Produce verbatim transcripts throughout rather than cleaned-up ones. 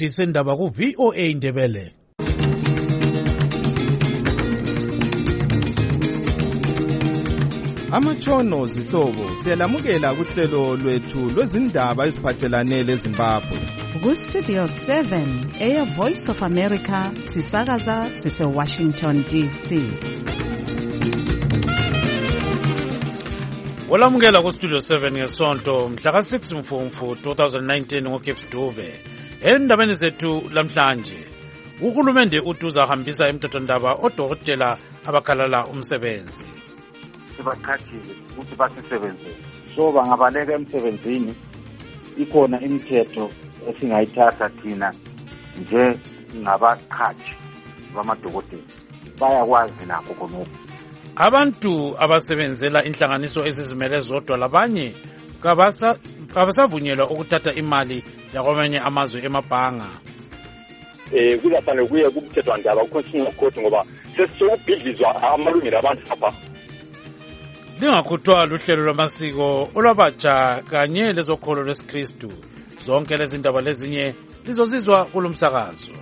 isikhathi sendaba ku V O A Ndebele. Amatshono zihlobo siyalamukela kuhlelo lwethu lwezindaba eziphathelane leZimbabwe. Ku Studio seven eya Voice of America sisakaza sise Washington D C. Olamukela ku Studio seven ngesonto mhla ka six Mfumfu twenty nineteen ngoGibbs Dube. Endabeni zethu lamhlanje uhulumende utuza hambisa emthethwandaba odokotela abakhalala umsebenzi. Sibaqhathile ukuthi basisebenzele so bangabaleka emsebenzini. Ikhona imithetho esingayithatha thina nje ngabaqhathi bamadokotela bayakwazi nakho khonokho. Abantu abasebenzela inhlanganiso ezizimele zodwa labanye kabasa kabasavunyelwa ukuthatha imali yakwamanye amazwe emabhanga. Eh kuzafanele kuye kumthethwandaba kuconstitutional court ngoba sesokubhidlizwa amalungelo abantu lapha. Lingakhuthwa luhlelo lwamasiko olwabatsha kanye lezokholo lwesikristu. Zonke lezi ndaba lezinye lizozizwa kulumsakazo.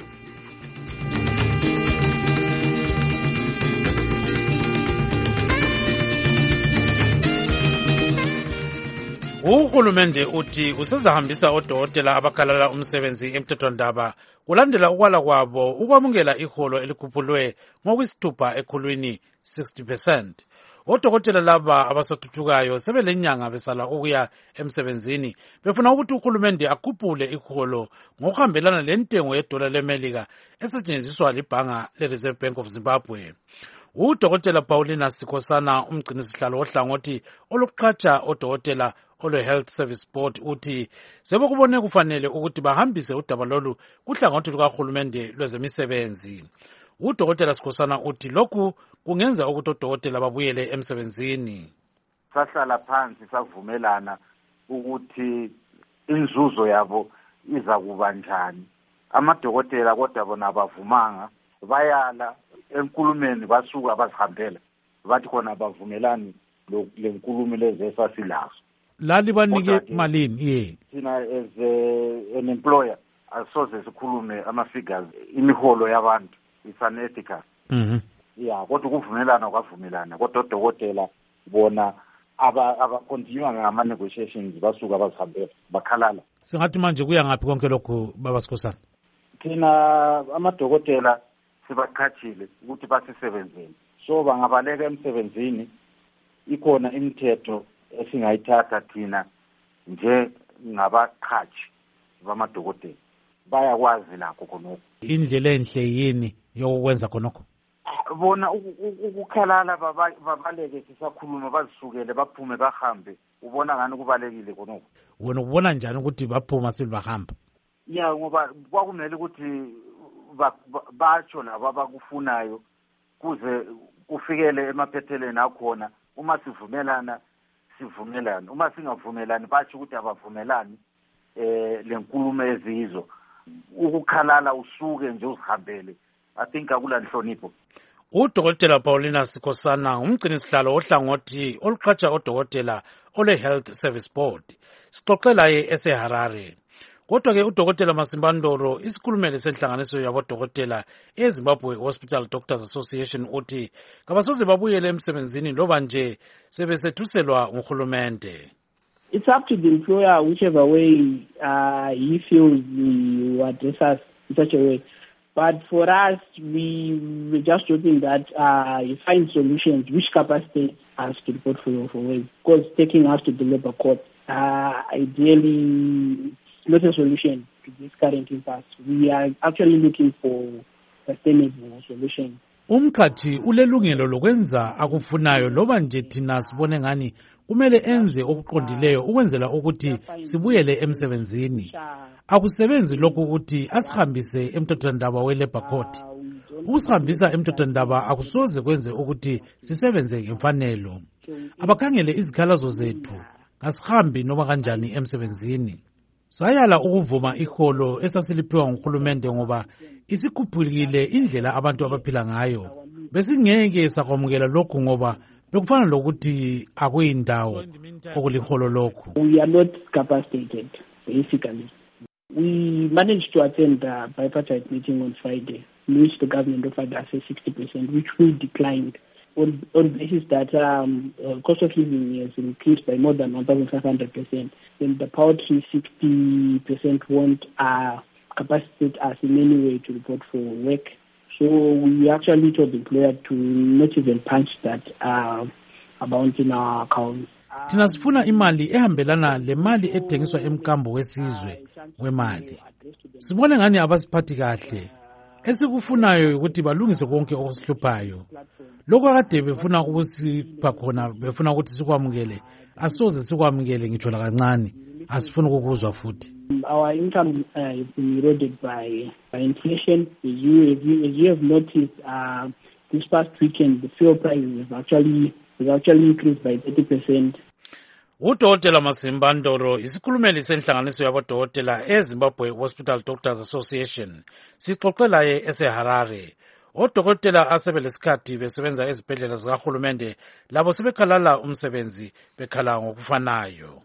Uhulumende uthi usezahambisa odokotela abakhalala umsebenzi emthethwandaba kulandela ukwala kwabo ukwamukela iholo elikhuphulwe ngokwisithupha ekhulwini sixty percent. Odokotela laba abasathuthukayo sebelenyanga besala ukuya emsebenzini befuna ukuthi uhulumende akhuphule iholo ngokuhambelana lentengo yedola leMelika esetshenziswa libhanga leReserve Bank of Zimbabwe. Udokotela Paulina Sikhosana umgcinisihlalo ohlangothi oluqhatsha odokotela olwe Health Service Board uthi sebekubone kufanele ukuthi bahambise udaba lolu kuhlangothi lukahulumende lwezemisebenzi. Udokotela Sikhosana uthi lokhu kungenza ukuthi odokotela babuyele emsebenzini. Sahlala phansi savumelana ukuthi inzuzo yabo iza kuba njani. Amadokotela kodwa bona bavumanga bayala enkulumeni basuka bazihambela bathi khona bavumelani lenkulumo lezi esasilazo. Lali banike malini ye Thina as a, an employer asoze sikhulume ama figures imiholo yabantu it's unethical. Mhm. Yeah, kodwa kuvumelana kwavumelana kodwa odokotela bona aba aba continue ngama negotiations basuka bazihambela bakhalala. Singathi manje kuya ngapi konke lokho baba Sikhosana? Thina amadokotela sibaqhathile ukuthi basisebenzele so bangabaleka emsebenzini. Ikhona imithetho esingayithatha thina nje ngabaqhathi bamadokotela bayakwazi nakho khonokho. Indlela enhle yini yokwenza khonokho? Bona ukukhalala babaleke sisakhuluma bazisukele baphume bahambe ubona ngani kubalekile khonokho. Wena ubona njani ukuthi baphuma silibahamba? Yeah, ngoba kwakumele ukuthi batsho laba bakufunayo kuze kufikele emaphetheleni akhona. Uma sivumelana sivumelana, uma singavumelani batsho ukuthi abavumelani eh lenkulumo ezizo. Ukukhalala usuke nje uzihambele I think akula nhlonipho. Udokotela Paulina Sikhosana umgcinisihlalo ohlangothi oluqhatsha odokotela ole Health Service Board. Sixoxela ye eseHarare. Kodwa ke udokotela Masimbandoro isikhulumele senhlanganiso yabodokotela eZimbabwe Hospital Doctors Association uthi kabasoze babuyele emsebenzini loba nje sebesethuselwa nguhulumende. It's up to the employer whichever way uh, he feels he will address us in such a way. But for us, we we're just hoping that uh, you find solutions which capacity us to the portfolio for ways. Because taking us to the labor court, uh, ideally, it's not a solution to this current impasse. We are actually looking for a sustainable solution. Umkhathi ulelungelo lokwenza akufunayo loba nje thina sibone ngani kumele enze okuqondileyo ukwenzela ukuthi sibuyele emsebenzini. Akusebenzi lokho ukuthi asihambise emthethwandaba weLabor Court. Ukusihambisa emthethwandaba akusoze kwenze ukuthi sisebenze ngemfanelo. Abakhangele izikhalazo zethu ngasihambi noma kanjani emsebenzini. Sayala ukuvuma iholo esasiliphiwa nguhulumende ngoba isikhuphukile indlela abantu abaphila ngayo. Besingeke sakwamukela lokhu ngoba bekufana lokuthi akuyindawo okuliholo lokhu. We are not capacitated basically. we managed to attend the bipartite meeting on Friday, in which the government offered us a sixty percent, which we declined on on the basis that um, uh, cost of living has increased by more than one thousand five hundred percent, and the poverty sixty percent won't uh, capacitate us in any way to report for work. So we actually told the employer to not even punch that uh, amount in our account. Thina sifuna imali ehambelana le mali ethengiswa emkambo wesizwe wemali. Sibone ngani abasiphathi kahle. Esikufunayo ukuthi balungise konke okusihluphayo. Lokho kade befuna ukusipha khona, befuna ukuthi sikwamukele. Asoze sikwamukele ngitsho la kancane. Asifuna ukukuzwa futhi. Our income uh, has been eroded by, by inflation. As you, as you, as you have noticed, uh, this past weekend, the fuel prices have actually, have actually increased by thirty percent. Udokotela Masimba Ndoro isikhulumeli senhlanganiso yabodokotela eZimbabwe Hospital Doctors Association sixoxela ye eseHarare. Odokotela asebelesikhathi besebenza ezibhedlela zikahulumende labo sebekhalala umsebenzi bekhala ngokufanayo.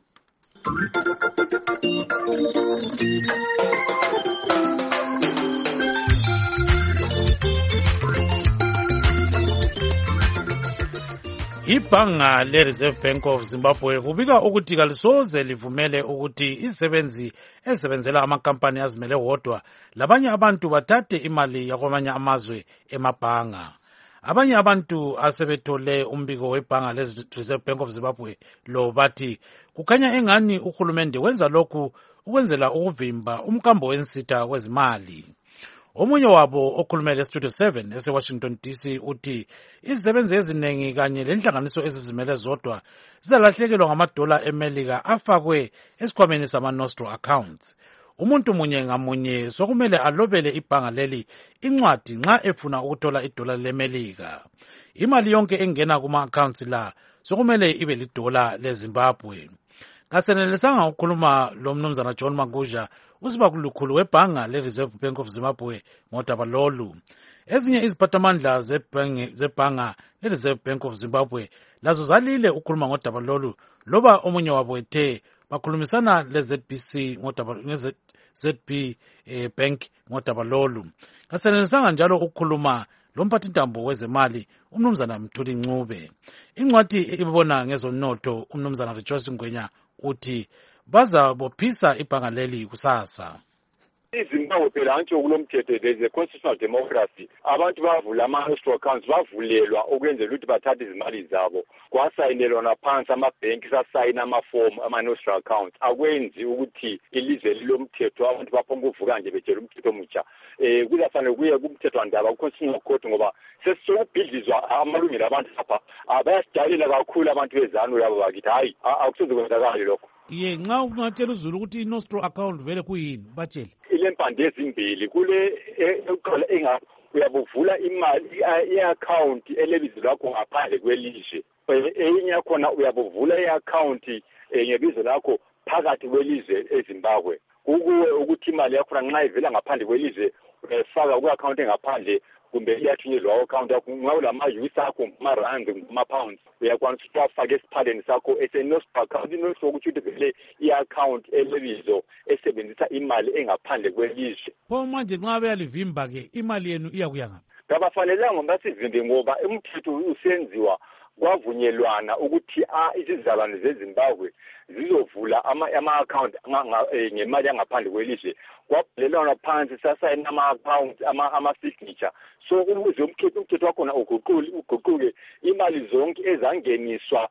Ibhanga le-Reserve Bank of Zimbabwe kubika ukuthi kalisoze livumele ukuthi izisebenzi ezisebenzela amakampani azimele wodwa labanye abantu bathathe imali yakwamanye amazwe emabhanga. Abanye abantu asebethole umbiko webhanga le-Reserve Bank of Zimbabwe lo bathi kukhanya engani uhulumende wenza lokhu ukwenzela ukuvimba umkambo wensitha kwezimali. Omunye wabo okhulumele Studio seven ese-Washington D C uthi izisebenzi eziningi kanye lenhlanganiso ezizimele zodwa zizalahlekelwa ngamadola eMelika afakwe esikhwameni sama-Nostro accounts. Umuntu munye ngamunye sokumele alobele ibhanga leli incwadi nxa efuna ukuthola idola leMelika. Imali yonke engena kuma-accounts la sokumele ibe lidola leZimbabwe. Kasenelisanga ukukhuluma lo mnumzana John Maguja usibakulukhulu webhanga le-Reserve Bank of Zimbabwe ngodaba lolu. Ezinye iziphathamandla zebhanga le-Reserve Bank of Zimbabwe lazo zalile ukukhuluma ngodaba lolu loba omunye wabo ethe bakhulumisana le-Z B C ngodaba nge-Z B eh, Bank ngodaba lolu. Kasenelisanga njalo ukukhuluma lo mphathintambo wezemali umnumzana Mthuli Ncube. Incwadi ibona ngezomnotho umnumzana Rejoice Ngwenya uthi baza bophisa ibhanga leli kusasa. iZimbabwe phela antsho kulomthetho there is a constitutional democracy. Abantu bavula ama-Nostro accounts bavulelwa ukwenzela ukuthi bathathe izimali zabo. Kwasayinelwana phansi amabhenki sasayina amafomu ama-Nostro accounts. Akwenzi ukuthi ilizwe lilomthetho abantu baphonga uvuka nje betshela umthetho omutsha. Eh kuzafanele kuye kumthethwandaba ku-Constitutional Court ngoba sesokubhidlizwa amalungelo abantu lapha. Bayasidalela kakhulu abantu bezanu labo bakithi. Hayi akusoze kwenzakale lokho. Ye nxa ungatshela uzulu ukuthi i-Nostro account vele kuyini batshele. Ile mpande ezimbili kule eqala enga uyabuvula imali i-account elebizo lakho ngaphandle kwelizwe. Enye yakhona uyabuvula i-account ngebizo lakho phakathi kwelizwe eZimbabwe. Kukuwe ukuthi imali yakho nxa ivela ngaphandle kwelizwe uyafaka ku-account engaphandle kumbe iyathunyelwa account yakho ngawulama-U S akho ngama-rand ngama-pounds uyakwanisa ukuthi wafake esiphaleni sakho ese-Nostro account. I-Nostro ukuthi uthi vele i-account elebizo esebenzisa imali engaphandle kwelizwe. Pho manje nxa beyalivimba-ke imali yenu iya ngaphi? Kabafanelanga basivimbe ngoba umthetho usenziwa kwavunyelwana ukuthi izizalwane zeZimbabwe zizovula ama-account ngemali yangaphandle kwelizwe. Kwabhalelwana phansi sasayina ama-account ama-signature. So ukuze umthetho umthetho wakhona uguquke imali zonke ezangeniswa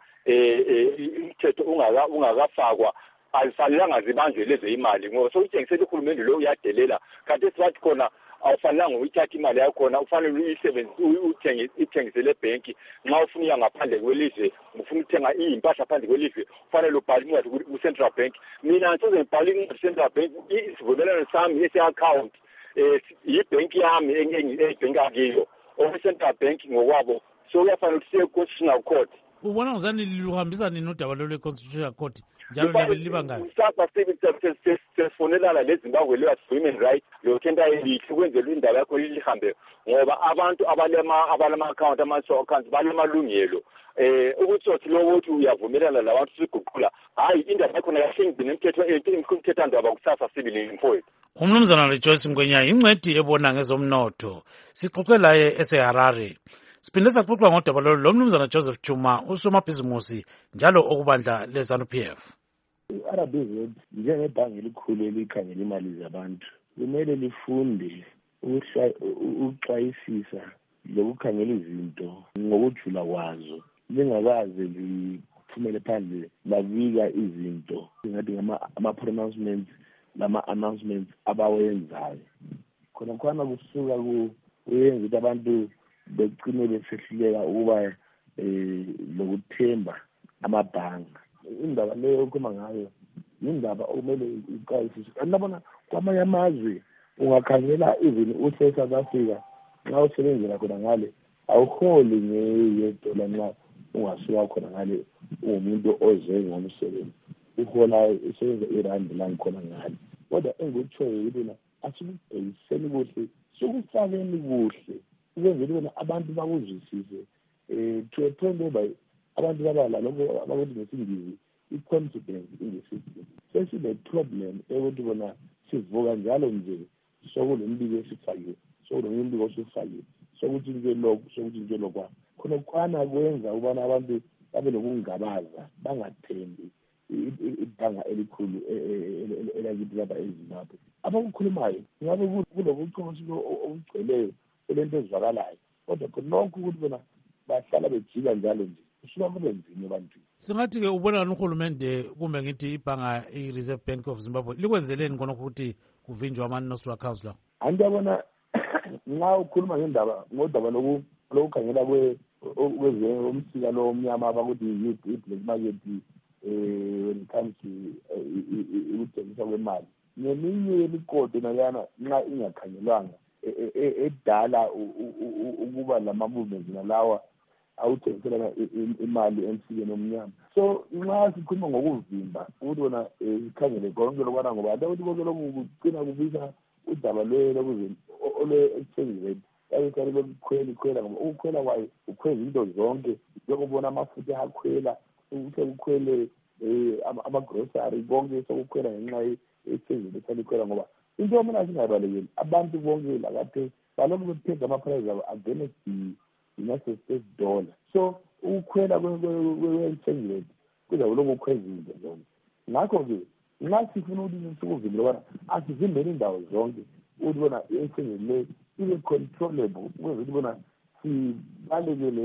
umthetho ungakafakwa alifanelanga zibanjwe lezo imali ngoba sokutshengisela uhulumende lo uyadelela. Kanti esibathi khona awufanelanga uyithatha imali yakhona ufanele uyisebenzise uthengisele ebhenki. Nxa ufuna iya ngaphandle kwelizwe ufuna uthenga impahla phandle kwelizwe ufanele ubhale incwadi ku-Central Bank. Mina ngisoze ngibhale incwadi ku-Central Bank isivumelwano sami ese-account yibhenki yami engibhenka kiyo oku-Central Bank ngokwabo. So kuyafanele ukuthi siye ku-Constitutional Court ubona ngizani luhambisa nini udaba lwe-Constitutional Court njalo liyabe liba ngani? Kusasa sesifonelana leZimbabwe Human Rights lothenta elihle ukwenzela indaba yakho lihambe ngoba abantu abalema abalama-account ama-accounts balemalungelo eh ukuthi uthi lo uthi uyavumelana labantu siguqula hayi indaba yakho kahle ngine imithetho imithethandaba kusasa sibili imfowethu. Umnumzana Rejoice Mgwenyana incwedi ebona ngezomnotho sixoxe laye eseHarare. Siphinde saxoxa ngodaba lo mnumzana Joseph Chuma usomabhizimusi njalo okubandla leZANU P F. I-R B Z njengebhange elikhulu elikhangela imali zabantu kumele lifunde ukuxwayisisa lokukhangela izinto ngokujula kwazo lingakaze liphumele phandle labika izinto ngathi ama-pronouncements lama-announcements abawenzayo khona khona kusuka kuyenza ukuthi abantu begcine besehluleka ukuba lokuthemba amabhanga. Indaba leyo okhuluma ngayo indaba okumele iqalisiswe. Andabona kwamanye amazwe ungakhangela even use-South Africa nxa usebenzela khona ngale awuholi ngeyedola nxa ungasuka khona ngale umuntu oze ngomsebenzi uhola usebenza irandi la ngikhona ngale. Kodwa engikutshoyo yikona asikubhekiseni kuhle sikufakeni kuhle ukwenzela ukuthi abantu bakuzwisise um to a point whereby abantu babala lokho abakuthi ngesingisi i-confidence in the system. Sesine-problem ekuthi bona sivuka njalo nje sokulombiko esifakiwe sokulombiko osifakiwe sokuthi nje lokho sokuthi nje lokho khona kwana kwenza ukubana abantu babe nokungabaza bangathembi ibhanga elikhulu elakithi lapha eZimbabwe. Abakukhulumayo ngabe kulobuchonsi obugcweleyo lento ezwakalayo kodwa khonokho ukuthi bona bahlala bejika njalo nje usuka kube nzima ebantwini. Singathi-ke ubona uhulumende kumbe ngithi ibhanga i-Reserve Bank of Zimbabwe likwenzeleni khonokho ukuthi kuvinjwe ama-nostro accounts lawo? Andiyabona nxa ukhuluma ngendaba ngodaba lokukhangela umsika lo omnyama abakuthi i-black market when it comes to ukuthengiswa kwemali neminye yemikodo nayana nxa ingakhangelwanga edala ukuba lama-movements nalawa awuthengisela imali emsikeni omnyama. So nxa sikhuluma ngokuvimba ukuthi wona sikhangele konke lokwana ngoba ade ukuthi konke lokhu kugcina kubisa udaba olwe-exchange rate ayikale lokukhwela ikhwela ngoba ukukhwela kwayo ukhweza into zonke njengobona amafutha akhwela ukuthi kukhwele ama-grocery konke sokukhwela ngenxa ye-exchange rate alikhwela ngoba into yomina singayibalekeli abantu bonke lakade balokhu bephethe ama-price abo against the-United States dollar. So ukukhwela kwe-exchange rate kuza kulokhu kukhweza izinto zonke. Ngakho-ke nxa sifuna ukuthi sikuvimile ubana asivimbeni indawo zonke ukuthi bona i-exchange rate le ibe controllable ukwenza ukuthi bona sibalekele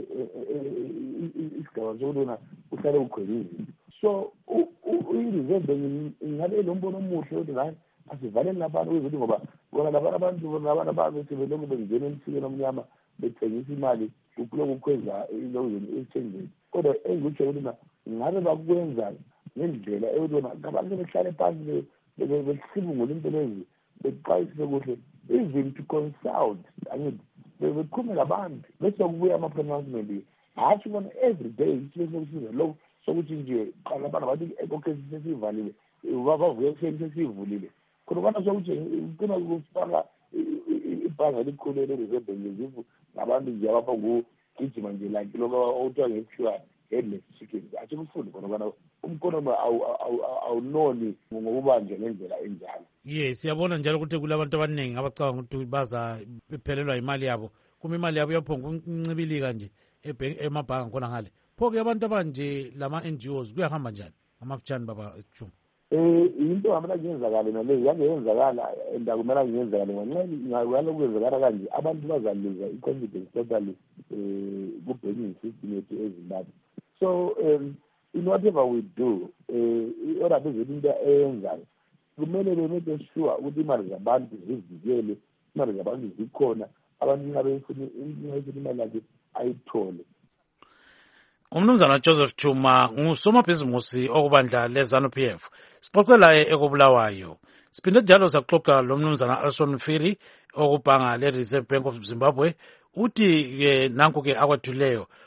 isigaba sokuthi bona uhlale ukhweza izinto. So i-Reserve Bank ingabe lo mbono omuhle ukuthi hayi asivaleni labantu ukuthi ngoba bona labana abantu bona abantu ababethi belokhu bengena emsikeni omnyama bethengisa imali kuphuleka ukukhweza i-exchange rate. Kodwa engikutsho ukuthi ngabe bakwenza ngendlela eyokuthi bona abantu behlale phansi besibungula into lezi beqayisise kuhle even to consult angithi beqhume labantu bese kubuya ama-pronouncement hatshi bona every day sibesokusiza lokhu sokuthi nje qala abantu bathi okay sesivalile bavuye kuseni sesivulile khona ubona sokuthi ugcina kufaka ibhanga elikhulu ele-Reserve Bank zivu ngabantu nje abapha ngugijima nje like lokho okuthiwa ngekuthiwa headless chickens. Athi kufunde khona ubana umkono awunoni ngokubanjwa ngendlela enjalo. Ye siyabona njalo ukuthi kulabantu abaningi abacabanga ukuthi baza bephelelwa imali yabo kuma imali yabo yaphonga ukuncibilika nje emabhanga khona ngale. Pho-ke abantu abanje lama-N G Os kuyahamba njani amafutshane baba Chuma? Eh into ngamela ngiyenzakala naleyo yangeyenzakala and akumela ngiyenzakala ngenxa ngalo kwenzakala kanje abantu bazaluza i-confidence totally eh ku-banking system yethu eZimbabwe. So um, in whatever we do eh ora bezinto into eyenzayo kumele bemeke sure ukuthi imali zabantu zivikele, imali zabantu zikhona, abantu nxa befuna imali yakhe ayithole. Umnumzana Joseph Chuma ngusomabhizimusi okubandla leZANU P F. Sixoxe laye ekubulawayo. Siphinde njalo saxoxa lo mnumzana Alson Mfiri okubhanga le-Reserve Bank of Zimbabwe. Uthi ke nanku ke akwathuleyo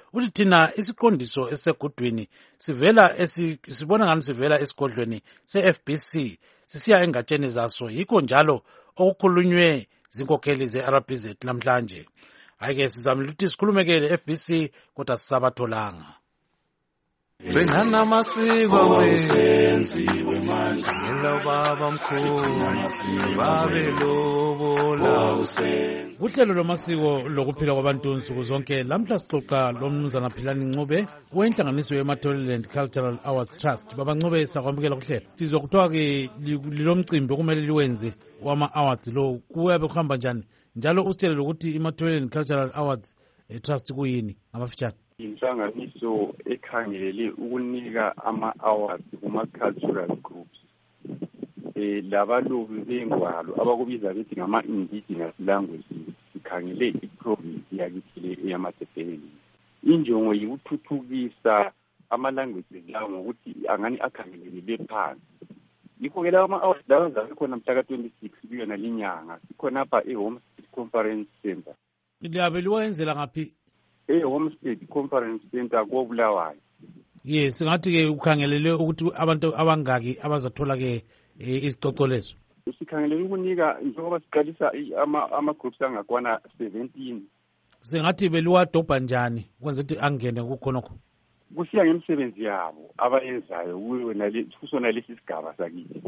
uthi thina isiqondiso esisegudwini sivela esi, sibona ngani sivela esigodlweni se-F B C sisiya engatsheni zaso, yikho njalo okukhulunywe zinkokheli ze-R B Z namhlanje. Hhayi-ke sizamile ukuthi sikhulumeke le-F B C kodwa sisabatholanga. Senana masiko wenziwe manje ngelo baba mkhulu babe lobola usenzi. Uhlelo lwamasiko lokuphila kwabantu nsuku zonke lamhla sixoxa lomnumzana Philani Ncube wenhlanganiso ye-Matholiland Cultural Awards Trust. Baba Ncube sakwamukela kuhlelo. Sizwa kuthiwa ke lilomcimbi okumele liwenze wama-awards lo kuyabe kuhamba njani, njalo usitshele ukuthi i-Matholiland Cultural Awards Trust kuyini ngamafitshane? Inhlanganiso ekhangelele ukunika ama-awards kuma-cultural groups eh labalobi bengwalo abakubiza bethi ngama-indigenous languages sikhangele i-province yakithi le eyamaTebeleni. Injongo yikuthuthukisa ama-languages lawo ngokuthi angani akhangelele phansi. Yikho-ke lawo ama-awards lawo zakhona mhla ka twenty-six kuyona linyanga sikhonapha e-Homestead Conference Center. Liyabe liwenzela ngaphi? E-Homestead Conference Center koBulawayo. Yes, singathi ke ukhangelele ukuthi abantu abangaki abazathola ke isicoco lezo. Sikhangelele ukunika njengoba siqalisa ama ama groups angakwana seventeen. Singathi beliwadobha njani kwenza ukuthi angene kukhonokho? Kusiya ngemisebenzi yabo abayenzayo kuyo nale kusona lesi sigaba sakithi.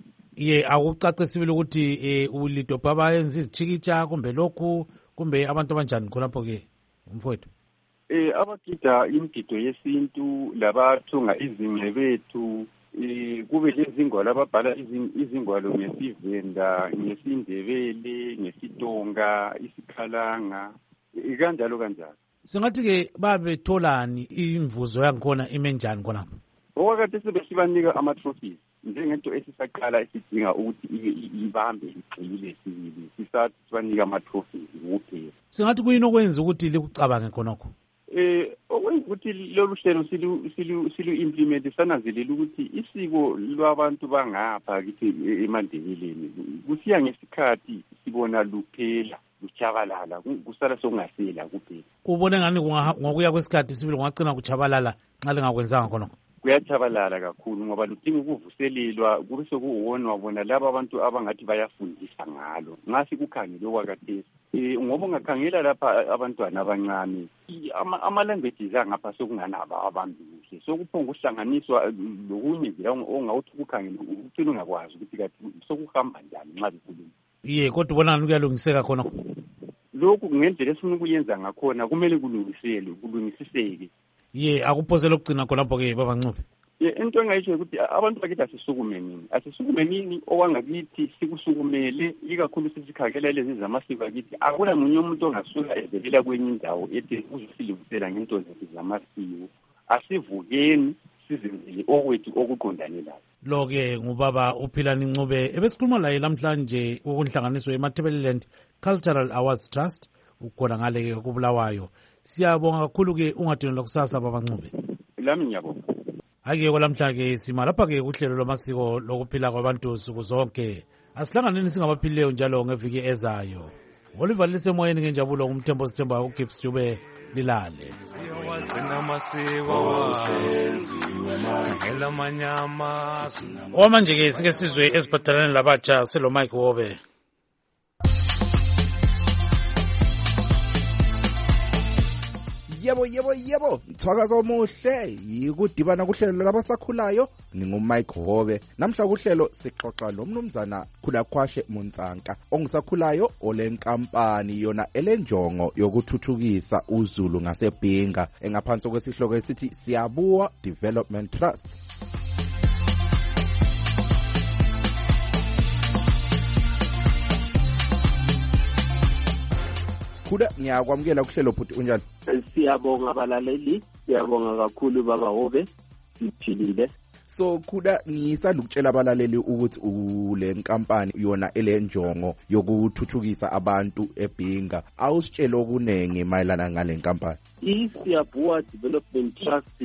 Ye akucacisibile ukuthi eh ulidobha abayenza izithikitsha kumbe lokhu kumbe abantu abanjani khonapho ke umfowethu? Eh abagida imigido yesintu labathunga izingcebethu eh kube lezingwalo ababhala izingwalo ngesivenda ngesindebele ngesitonga isikhalanga ikanjalo kanjalo. Singathi ke babetholani imvuzo yangikhona imenjani khonapho? Okwakade sebesibanika ama-trophies njengento esisaqala esidinga ukuthi ibambe iqile sibili sisathi sibanika ama-trophies kuphela. Singathi kuyini okwenza ukuthi likucabange khonokho? Eh okwenza ukuthi lolu hlelo silu silu silu implement sananzelela ukuthi isiko lwabantu bangapha kithi eMandebeleni kusiya ngesikhathi sibona luphela luchabalala kusala sokungasela kuphela. Ubone ngani ngokuya kwesikhathi sibili ngagcina kuchabalala nxa lingakwenzanga khonokho? Kuyachabalala kakhulu ngoba ludinga ukuvuselelwa kube sekuwona wabona laba abantu abangathi bayafundisa ngalo nxa sikukhangele okwakhathesi eh ngoba ungakhangela lapha abantwana abancane ama-languages angapha sokunganaba abambihle sokuphonga uhlanganiswa lokunye nje ongawuthi ukukhangela ucina ungakwazi ukuthi kathi sokuhamba njani nxa bekhuluma. Ye kodwa ubona ngani kuyalungiseka khonokho? Lokhu ngendlela esifuna ukuyenza ngakhona kumele kulungiselwe kulungisiseke. Ye akuphosela ukugcina khonapho ke baba Ncube. Ye into engayisho ukuthi abantu bakithi asisukume nini asisukume nini owangakithi sikusukumele ikakhulu sisikhangela lezi zamasiko akithi akula munye umuntu ongasuka ezelela kwenye indawo ethi uzosilungisela ngento zethu zamasiko asivukeni sizenzele okwethu okuqondane layo. Lo-ke ngubaba uPhilani Ncube ebesikhuluma laye namhlanje ukunhlanganiso ye-Matholiland Cultural Awards Trust ukhona ngale kuBulawayo. Siyabonga kakhulu-ke ungadinelwa kusasa baba Ncube. Lami ngiyabonga. Ake kwalamhlanje sima lapha-ke kuhlelo lwamasiko lokuphila kwabantu nsuku zonke. Asihlanganeni singabaphilileyo njalo ngeviki ezayo. Oliver lisemoyeni ngenjabulo ngumthembo sithemba uGibbs Dube lilale. Okwamanje-ke sike sizwe ezibhadaleni labatsha selo Mike Wobe. Yebo yebo yebo mthwakazo omuhle yikudibana kuhlelo labasakhulayo ngingumike Hobe. Namhla kuhlelo sixoxa lomnumzana Khulakhwashe Muntsanka ongisakhulayo olenkampani yona elenjongo yokuthuthukisa uZulu ngaseBhinga engaphansi kwesihloko esithi Siyabuwa Development Trust. Kuda ngiyakwamukela kuhlelo bhuti unjani? Siyabonga abalaleli, siyabonga kakhulu baba Hobe, siphilile. So kuda ngisanda ukutshela abalaleli ukuthi ule nkampani yona elenjongo yokuthuthukisa abantu eBhinga. Awusitshela okunenge mayelana ngale nkampani. ISiyabuwa Development Trust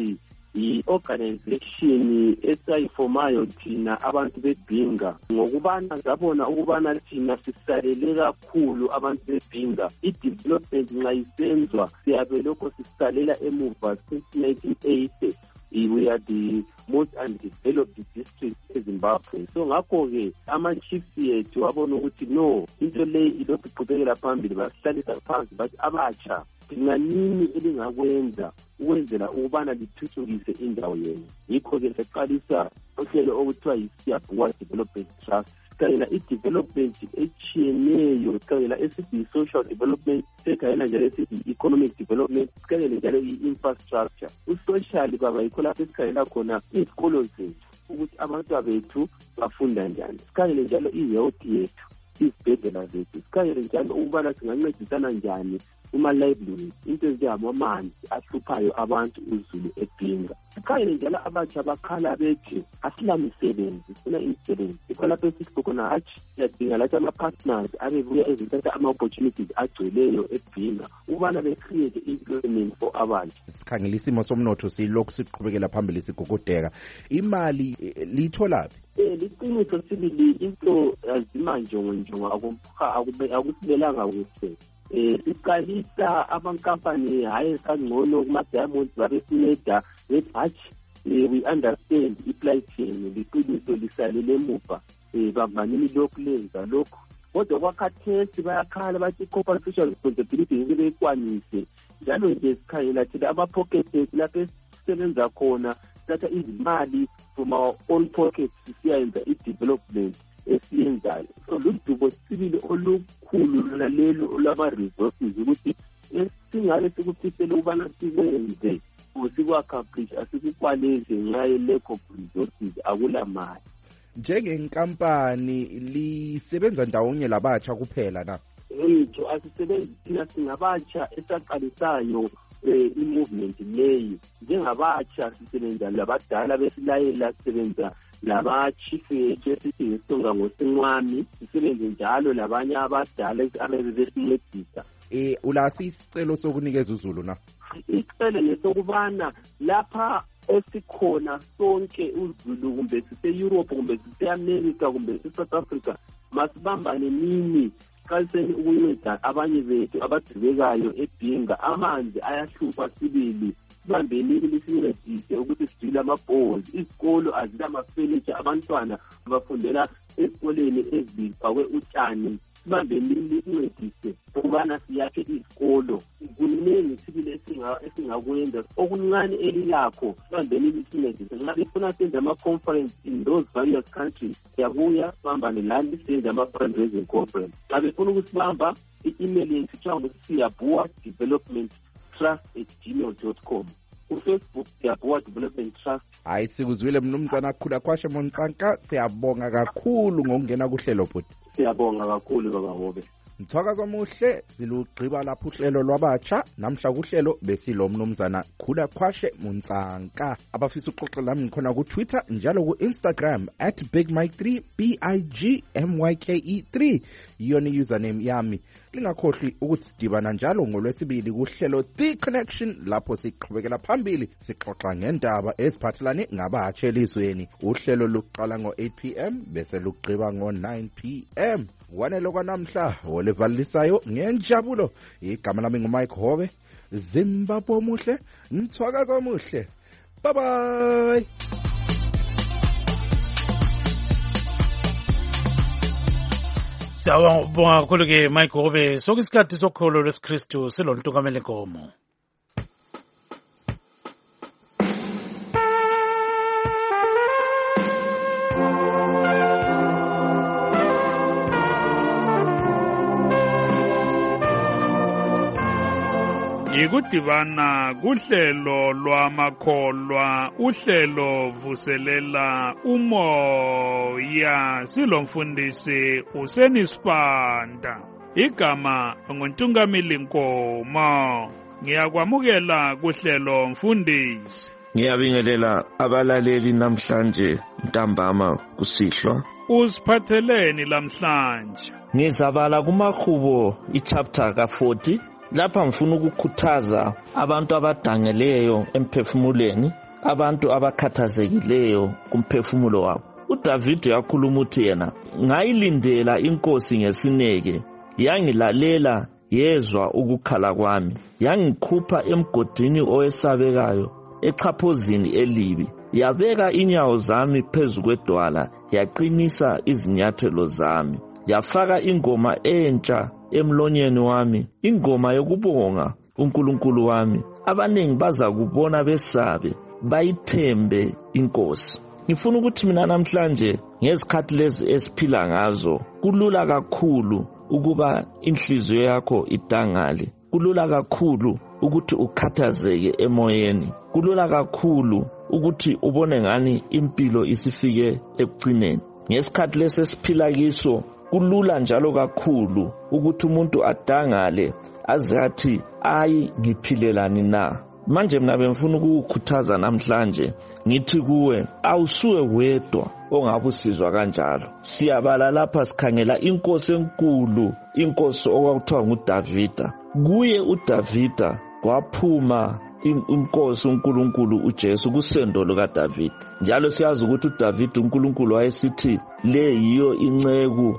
i-organization esayifomayo thina abantu bebhinga ngokubana zabona ukubana thina sisalele kakhulu abantu bebhinga i-development nxa isenzwa siyabe lokho sisalela emuva since nineteen eighty. We are the most undeveloped district eZimbabwe. So ngakho-ke ama-chiefs yethu wabona ukuthi no into le ilokhu iqhubekela phambili basihlalisa phansi bathi abatsha dinganini elingakwenza ukwenzela ukubana lithuthukise indawo yenu. Yikho-ke saqalisa uhlelo okuthiwa yi-Siyavuka Development Trust. Sikhangela i-development echiyeneyo, sikhangela esithi i-social development, sikhangela njalo esithi i-economic development, sikhangela njalo i-infrastructure. U-social baba yikho lapho esikhangela khona izikolo zethu ukuthi abantwana bethu bafunda njani. Sikhangele njalo i-health yethu, izibhedlela zethu. Sikhangele njalo ukubana singancedisana njani kuma-livelihood, into ezinjengamanzi ahluphayo abantu uZulu ebhinga. Sikhangele njalo abatsha abakhala bethi asilamisebenzi, sifuna imisebenzi. Yikho lapho esithi khona hatshi siyadinga lathi ama-partners abebuya ezithatha ama-opportunities agcweleyo ebhinga ukubana be-create employment for abantu. Sikhangela isimo somnotho silokhu siqhubekela phambili sigugudeka. Imali litholaphi? Eh liqiniso sibili into azima njongo njongo akusibelanga kuhle. Eh siqalisa abankampani hayi kangcono kuma-diamonds babesineda bethi hatshi we understand i-supply chain liqiniso lisalele emuva um bavanini lokhu lenza lokhu kodwa kwakhathesi bayakhala bathi i-corporate social responsibility ngeke beyikwanise njalo nje sikhangela thina ama-pocket ethu lapho esisebenza khona sithatha izimali from our own pockets siyayenza i-development esiyenzayo. So ludubo sibili olukhulu lona lelo olwama-resources ukuthi singabe sikufisele ukubana sikwenze sikwa-accomplish asikukwaleze ngenxa ye-lack of resources akula mali. Njengenkampani lisebenza ndawonye labatsha kuphela na? Ngitsho asisebenzi thina singabatsha esaqalisayo eh i-movement leyi. Njengabatsha sisebenza labadala besilayela sisebenza laba-chief yethu esithi ngesonga ngosinqwami, sisebenze njalo labanye abadala abebe besincedisa. Eh ulasi isicelo sokunikeza uZulu na? Isicelo lesokubana lapha esikhona sonke uZulu kumbe sise-Europe kumbe sise-America kumbe sise-South Africa masibambane nini qaliseni ukunceda abanye bethu abadibekayo ebhinga. Amanzi ayahlupha sibili, sibambeni lisincedise ukuthi sidile ama-balls. Izikolo azinamafurniture, abantwana bafundela esikoleni ezifakwe utshani. Sibambeni lisincedise ukubana siyakhe izikolo. Kuningi sibili esingakwenza okuncane elilakho, sibambeni lisincedise. Nxa befuna senze ama-conference in those various countries, siyabuya sibambane lani senze ama-fundraising conference. Nxa befuna ukusibamba, i-email yethu kuthiwa ukuthi Siyavuka Development Trust at gmail dot com. uFacebook Siyavuka Development Trust. Hayi sikuzwile mnumzana Khulakwashe Monsanka, siyabonga kakhulu ngokungena kuhlelo bhuti. Siyabonga kakhulu baba Hobe. Mthwakazo omuhle silugqiba lapho uhlelo lwabatsha. Namhla kuhlelo besilo mnumzana Khulakwashe Monsanka. Abafisa uxoxa nami khona ku Twitter njalo ku Instagram at big mike three b i g m y k e three yona username yami. Lingakhohlwi ukuthi sidibana njalo ngolwesibili kuhlelo The Connection lapho siqhubekela phambili sixoxa ngendaba eziphathelane ngabatsha elizweni. Uhlelo luqala ngo eight p m bese lugqiba ngo nine p m Wanelo kwanamhla olevalisayo ngenjabulo. Igama lami nguMike Hobe. Zimbabwe omuhle, Mthwakazo omuhle. Bye bye. Sawubonga kakhulu ke Mike Hobe. Sokusikhathi sokholo lwesikristu silontukamele nkomo. Ikudibana kuhlelo lwamakholwa, uhlelo vuselela umoya. Silomfundisi uSenisipanda, igama nguntungamili Nkomo. Ngiyakwamukela kuhlelo mfundisi. Ngiyabingelela abalaleli namhlanje ntambama kusihlwa. Usiphatheleni lamhlanje? Ngizabala kumahubo ichapter ka forty. Lapha ngifuna ukukhuthaza abantu abadangeleyo emphefumulweni abantu abakhathazekileyo kumphefumulo wabo. uDavid yakhuluma uthi yena, ngayilindela inkosi ngesineke, yangilalela yezwa ukukhala kwami, yangikhupha emgodini owesabekayo, exhaphozini elibi, yabeka inyawo zami phezu kwedwala, yaqinisa izinyathelo zami, yafaka ingoma entsha emlonyeni wami, ingoma yokubonga uNkulunkulu wami. Abanengi baza kubona besabe, bayithembe inkosi. Ngifuna ukuthi mina namhlanje ngezikhathi lezi esiphila ngazo, kulula kakhulu ukuba inhliziyo yakho idangale, kulula kakhulu ukuthi ukhathazeke emoyeni, kulula kakhulu ukuthi ubone ngani impilo isifike ekugcineni. Ngesikhathi lesi esiphila kiso, kulula njalo kakhulu ukuthi umuntu adangale azathi ayi ngiphilelani na. Manje mina bengifuna ukukhuthaza namhlanje ngithi kuwe, awusuwe wedwa ongabe usizwa kanjalo. Siyabala lapha sikhangela inkosi enkulu, inkosi okwakuthiwa nguDavida. Kuye uDavida kwaphuma inkosi uNkulunkulu uJesu kusendo lukaDavida. Njalo siyazi ukuthi uDavida uNkulunkulu wayesithi le yiyo inceku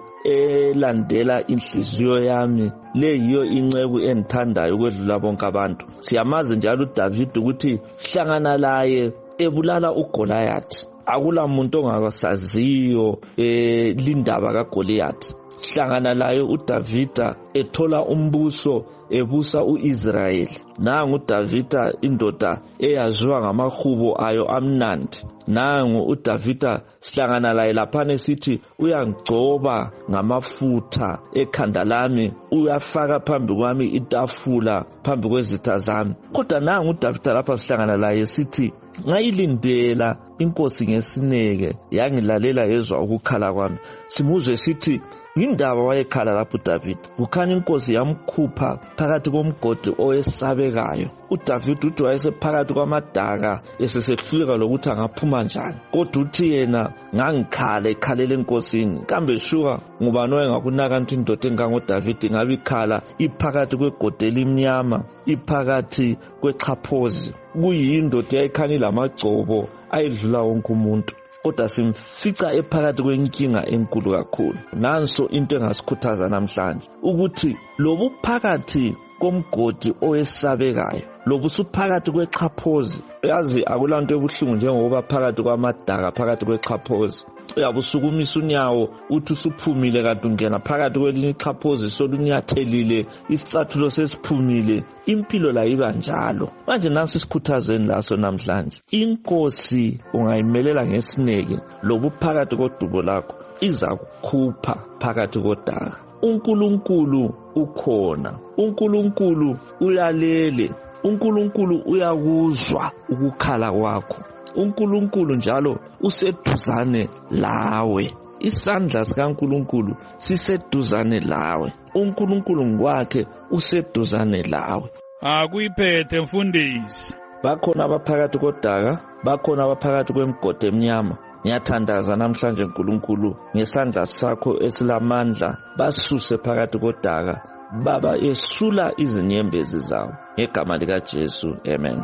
elandela inhliziyo yami, le yiyo inceku engithandayo ukwedlula bonke abantu. Siyamazi njalo uDavida ukuthi sihlangana laye ebulala uGoliath. Akula muntu ongasaziyo eh lindaba kaGoliath. Sihlangana laye uDavida ethola umbuso ebusa uIsrayeli. Nangu uDavida indoda eyaziwa ngamahubo ayo amnandi. Nangu uDavida sihlangana laye laphane sithi uyangcoba ngamafutha ekhanda lami, uyafaka phambi kwami itafula phambi kwezitha zami. Kodwa nangu uDavida lapha sihlangana laye sithi ngayilindela inkosi ngesineke, yangilalela yezwa ukukhala kwami. Simuzwe sithi ngindaba wayekhala lapho uDavida. Kukhanya inkosi yamkhupha phakathi komgodi owesabekayo. uDavida uthi wayesephakathi kwamadaka esesehluleka lokuthi angaphuma njani. Kodwa uthi yena ngangikhala ekhalela enkosini. Kambe shuka ngubani oyengakunaka nti indoda engangoDavida ngabe ikhala iphakathi kwegodi elimnyama, iphakathi kwexhaphozi. Kuyindoda eyayikhanya lamagcobo ayedlula wonke umuntu. Kodwa simfica ephakathi kwenkinga enkulu kakhulu. Nanso into engasikhuthaza namhlanje ukuthi lobu phakathi komgodi owesabekayo, lobu suphakathi kwexhaphozi. Yazi akulanto ebuhlungu njengoba phakathi kwamadaka, phakathi kwexhaphozi uyabusukumisa unyawo uthi usuphumile kanti ungena phakathi kwelinye ixhaphozi solunyathelile, isicathulo sesiphumile. Impilo la iba njalo. Manje nansi sikhuthazeni laso namhlanje. Inkosi ungayimelela ngesineke, lobu phakathi kodubo lakho iza kukhupha phakathi kodaka. uNkulunkulu ukhona, uNkulunkulu ulalele, uNkulunkulu uyakuzwa ukukhala kwakho. uNkulunkulu njalo useduzane lawe. Isandla sikaNkulunkulu siseduzane lawe. uNkulunkulu ngokwakhe useduzane lawe. Akuyiphethe mfundisi. Bakhona abaphakathi kodaka, bakhona abaphakathi kwemigodi eminyama. Ngiyathandaza namhlanje uNkulunkulu ngesandla sakho esilamandla basuse phakathi kodaka, baba esula izinyembezi zawo ngegama lika Jesu. Amen.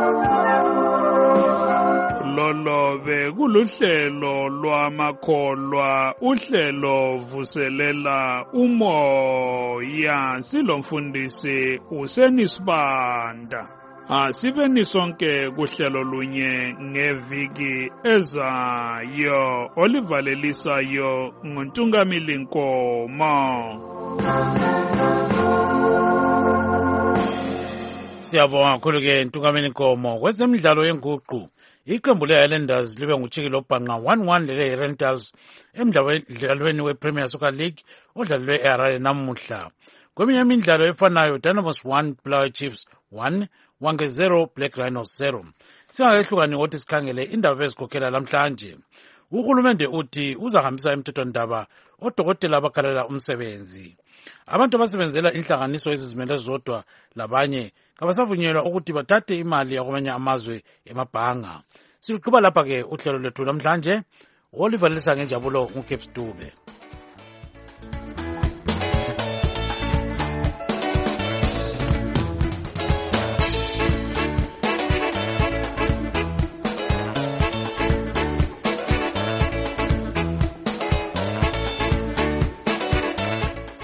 Lolobe kuluhlelo lwamakholwa, uhlelo vuselela umoya. Silomfundisi uSenisibanda. Asibeni sonke kuhlelo lunye ngeviki ezayo olivalelisayo nguNtungamili Nkomo. Siyabonga kakhulu ke Ntungamili Nkomo. Kwezemidlalo yenguqu iqembu le-Highlanders libe nguchiki lobhanqa one one lele-Rentals emdlalweni we-Premier Soccer League odlalelwe eHarare namuhla. Kweminye imidlalo efanayo, Dynamos one Bulawayo Chiefs one, Hwange zero Black Rhinos zero. Singakehlukani ngothi sikhangele indaba ezikhokhela namhlanje. Uhulumende uthi uzahambisa emthethwandaba odokotela abakhalela umsebenzi. Abantu abasebenzela inhlanganiso ezizimele zodwa labanye kabasavunyelwa ukuthi bathathe imali yakwamanye amazwe emabhanga. Siluqhuba lapha ke uhlelo lwethu namhlanje. Oliver Lisa ngenjabulo nguCape Stube.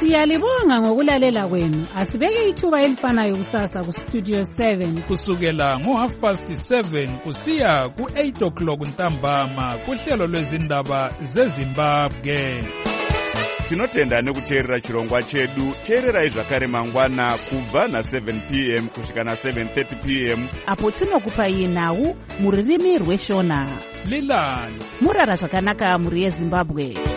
Siyalibonga ngokulalela kwenu. Asibeke ithuba elifanayo kusasa ku Studio seven kusukela ngo half past seven kusiya ku eight o'clock ntambama kuhlelo lwezindaba zeZimbabwe. Tinotenda nekuteerera chirongwa chedu. Teererai zvakare mangwana kubva na seven p m kusvika na seven thirty p m apo tinokupai nhau muririmi rweshona. Lilani murara zvakanaka muri yeZimbabwe.